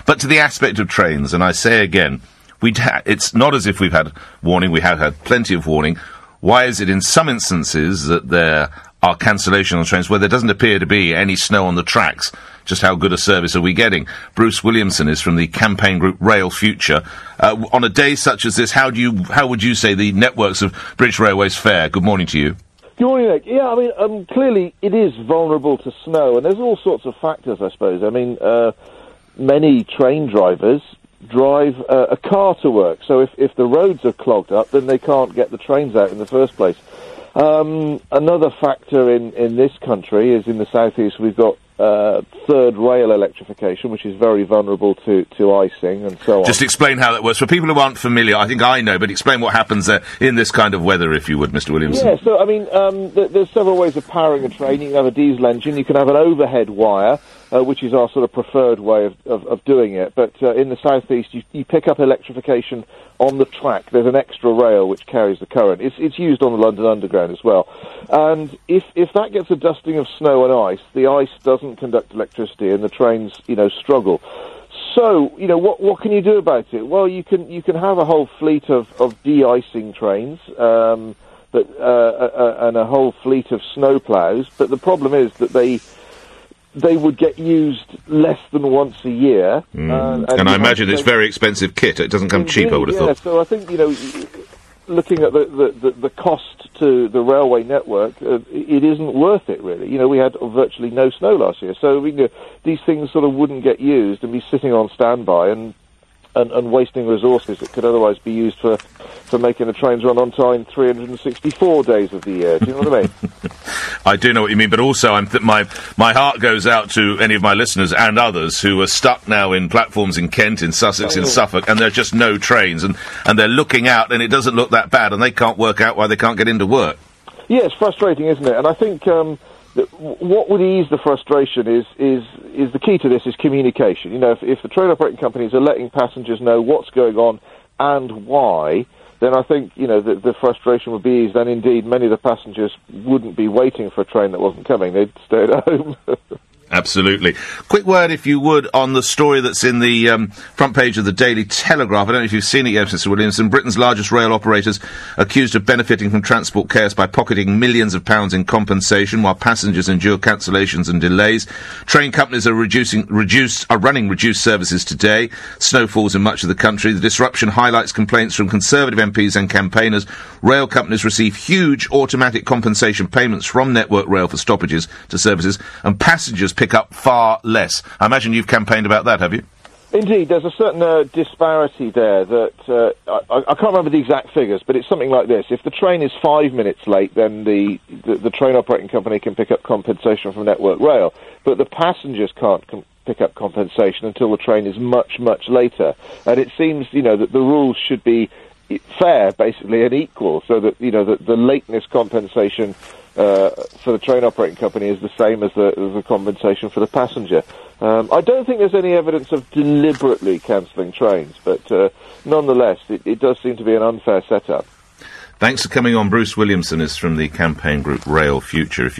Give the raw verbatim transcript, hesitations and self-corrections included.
But to the aspect of trains, and I say again, we'd ha- it's not as if we've had warning, we have had plenty of warning. Why is it in some instances that there are cancellations on trains where there doesn't appear to be any snow on the tracks? Just how good a service are we getting? Bruce Williamson is from the campaign group Rail Future. Uh, on a day such as this, how do you, how would you say the networks of British Railways fare? Good morning to you. Good morning, Nick. Yeah, I mean, um, clearly it is vulnerable to snow, and there's all sorts of factors, I suppose. I mean, uh, many train drivers drive uh, a car to work, so if, if the roads are clogged up, then they can't get the trains out in the first place. Um, another factor in, in this country is in the southeast we've got uh, third rail electrification, which is very vulnerable to, to icing and so on. Just explain how that works. For people who aren't familiar, I think I know, but explain what happens there in this kind of weather, if you would, Mister Williamson. Yeah, so, I mean, um, th- there's several ways of powering a train. You can have a diesel engine, you can have an overhead wire, Uh, which is our sort of preferred way of, of, of doing it. But uh, in the southeast, you, you pick up electrification on the track. There's an extra rail which carries the current. It's, it's used on the London Underground as well. And if, if that gets a dusting of snow and ice, the ice doesn't conduct electricity and the trains, you know, struggle. So, you know, what what can you do about it? Well, you can you can have a whole fleet of, of de-icing trains, um, but, uh, uh, and a whole fleet of snow ploughs. But the problem is that they... they would get used less than once a year. Mm. Uh, and and I imagine it's very expensive kit. It doesn't come Indeed, cheap, I would have yeah, thought. So I think, you know, looking at the, the, the, the cost to the railway network, uh, it isn't worth it, really. You know, we had virtually no snow last year, so you know, these things sort of wouldn't get used and be sitting on standby and And, and wasting resources that could otherwise be used for, for making the trains run on time three hundred sixty-four days of the year. Do you know what I mean? I do know what you mean, but also I'm th- my my heart goes out to any of my listeners and others who are stuck now in platforms in Kent, in Sussex, oh. in Suffolk, and there's just no trains, and, and they're looking out, and it doesn't look that bad, and they can't work out why they can't get into work. Yeah, it's frustrating, isn't it? And I think... Um, what would ease the frustration is, is is the key to this is communication. You know, if, if the train operating companies are letting passengers know what's going on and why, then I think, you know, the, the frustration would be eased, and indeed many of the passengers wouldn't be waiting for a train that wasn't coming. They'd stay at home. Absolutely. Quick word, if you would, on the story that's in the um, front page of the Daily Telegraph. I don't know if you've seen it yet, Mister Williamson. Britain's largest rail operators accused of benefiting from transport chaos by pocketing millions of pounds in compensation while passengers endure cancellations and delays. Train companies are reducing, reduced, are running reduced services today. Snow falls in much of the country. The disruption highlights complaints from Conservative M Ps and campaigners. Rail companies receive huge automatic compensation payments from Network Rail for stoppages to services, and passengers pick up far less. I imagine you've campaigned about that, have you? Indeed, there's a certain uh, disparity there that, uh, I, I can't remember the exact figures, but it's something like this. If the train is five minutes late, then the, the, the train operating company can pick up compensation from Network Rail, but the passengers can't com- pick up compensation until the train is much, much later. And it seems, you know, that the rules should be fair, basically, and equal, so that, you know, that the lateness compensation Uh, for the train operating company is the same as the, as the compensation for the passenger. Um, I don't think there's any evidence of deliberately cancelling trains, but uh, nonetheless, it, it does seem to be an unfair setup. Thanks for coming on. Bruce Williamson is from the campaign group Rail Future. If